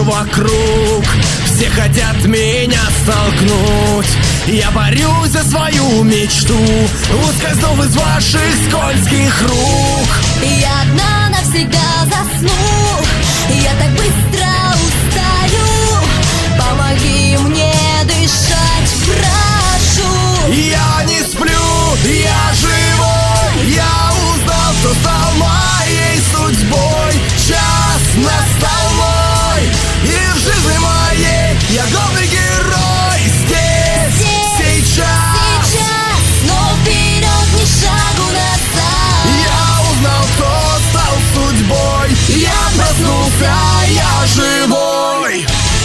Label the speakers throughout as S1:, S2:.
S1: вокруг, все хотят меня столкнуть. Я борюсь за свою мечту, ускользнув из ваших скользких рук.
S2: Я одна навсегда засну, я так быстро устаю. Помоги мне дышать, прошу.
S1: Я не сплю, я живой, я узнал, кто стал моей судьбой. Час настал мой, и в жизни моей я главный герой. Здесь, сейчас,
S2: но вперед ни шагу назад.
S1: я узнал, кто стал судьбой. Я проснулся, я живой.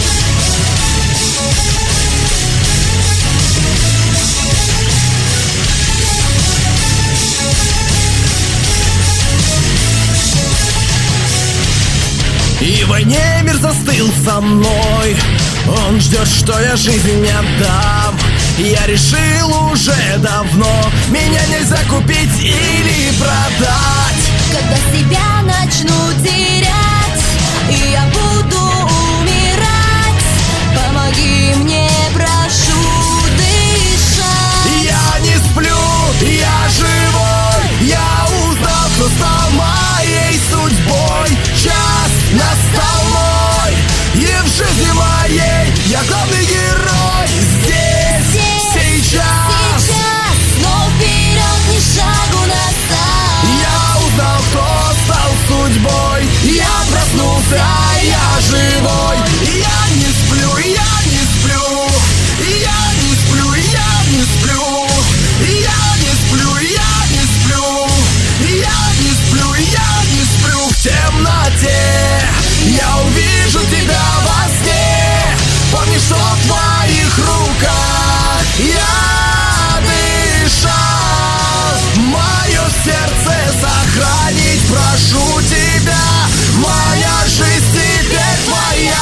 S1: И в войне мир застыл со мной, он ждет, что я жизнь не отдам. Я решил уже давно, меня нельзя купить или продать.
S2: Когда себя начну терять, и я буду умирать, помоги мне, прошу, дышать.
S1: Я не сплю, я живой, я узнал, кто стал моей судьбой. Час настал мой, и в жизни моей я главный герой. Здесь, сейчас,
S2: но вперед ни шагу назад.
S1: я узнал, кто стал судьбой. Я проснулся, я живой. Я не сплю, я не сплю, я не сплю, я не сплю, я не сплю, я не сплю, я не сплю, я не сплю. В темноте я увижу тебя во сне. Помни, что в твоих руках я дышал. Мое сердце сохранить прошу тебя. Моя жизнь теперь твоя.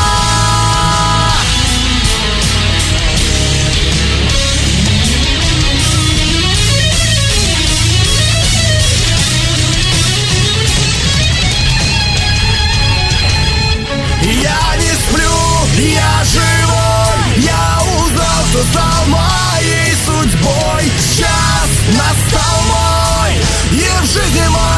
S1: Я не сплю, я живой, я узнал, кто стал моей судьбой. Час настал мой, и в жизни моей